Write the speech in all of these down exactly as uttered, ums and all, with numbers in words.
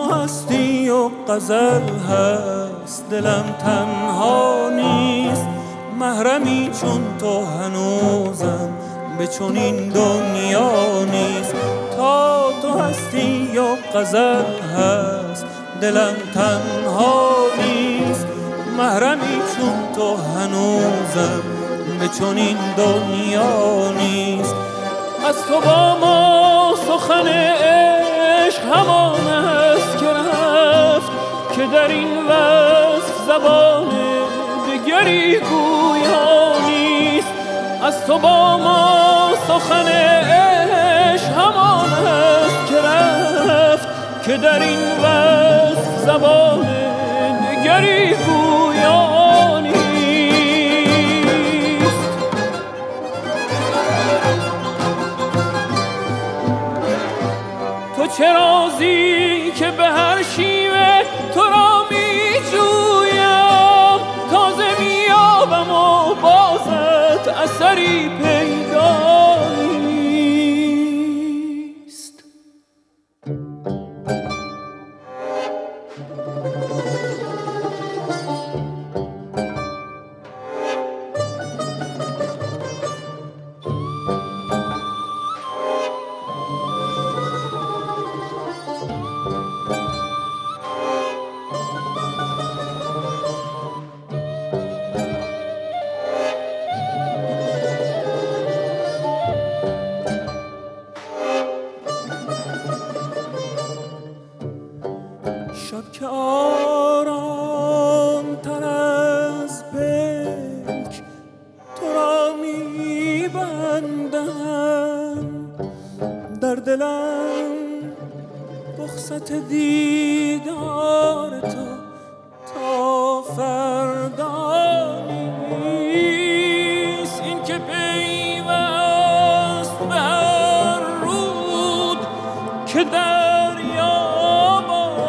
هستی و غزل هست، دلم تنها نیست. محرمی چون تو هنوزم به چنین دنیا نیست. تا تو هستی و غزل هست، دلم تنها نیست. محرمی چون تو هنوزم به چنین دنیا نیست. از تو با ما سخن عشق همان است که رفت، که در این وصف زبان دگری گویا نیست. از تو با ما سخن عشق همان است که رفت، که در این وصف زبان دگری گویا نیست. تو چه رازی که به هر شیوه تو را می جویم، تازه می یابم و بازت اثری پیدا نیست. شب که آرام تر از پلک تو را می بندم، در دلم رخصت دیدار تو تا فردا نیست. این که پیوست به هر رود که دریا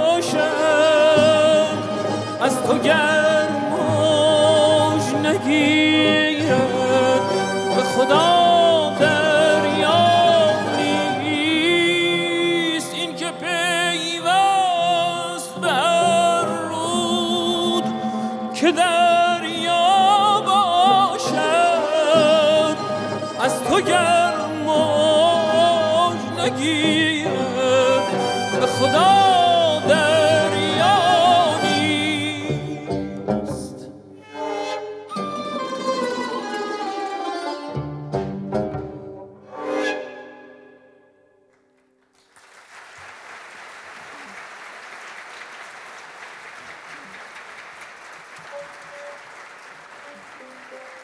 باشد، از تو گر موج نگیرد به خدا دریا نیست. این که پیوست به هر رود که دریا باشد، از تو گر موج نگیرد به خدا